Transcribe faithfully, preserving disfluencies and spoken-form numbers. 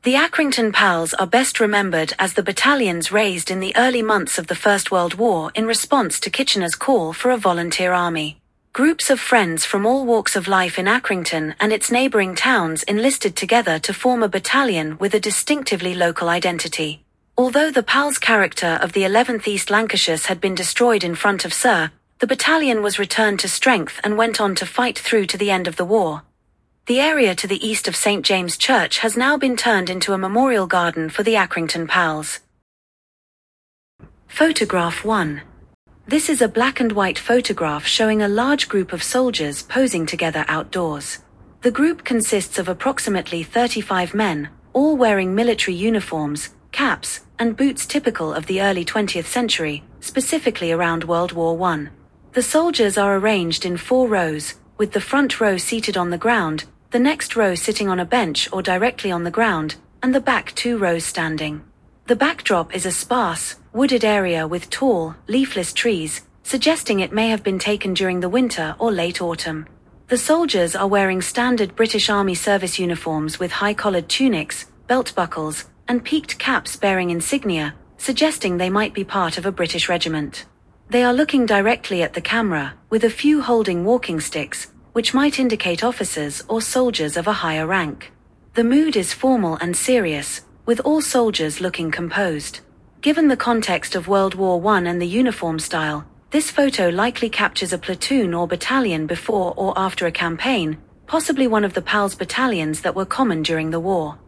The Accrington Pals are best remembered as the battalions raised in the early months of the First World War in response to Kitchener's call for a volunteer army. Groups of friends from all walks of life in Accrington and its neighbouring towns enlisted together to form a battalion with a distinctively local identity. Although the Pals character of the eleventh East Lancashires had been destroyed in front of Sir, the battalion was returned to strength and went on to fight through to the end of the war. The area to the east of Saint James Church has now been turned into a memorial garden for the Accrington Pals. Photograph one. This is a black and white photograph showing a large group of soldiers posing together outdoors. The group consists of approximately thirty-five men, all wearing military uniforms, caps, and boots typical of the early twentieth century, specifically around World War One. The soldiers are arranged in four rows, with the front row seated on the ground, the next row sitting on a bench or directly on the ground, and the back two rows standing. The backdrop is a sparse, wooded area with tall, leafless trees, suggesting it may have been taken during the winter or late autumn. The soldiers are wearing standard British Army service uniforms with high-collared tunics, belt buckles, and peaked caps bearing insignia, suggesting they might be part of a British regiment. They are looking directly at the camera, with a few holding walking sticks, which might indicate officers or soldiers of a higher rank. The mood is formal and serious, with all soldiers looking composed. Given the context of World War One and the uniform style, this photo likely captures a platoon or battalion before or after a campaign, possibly one of the Pals battalions that were common during the war.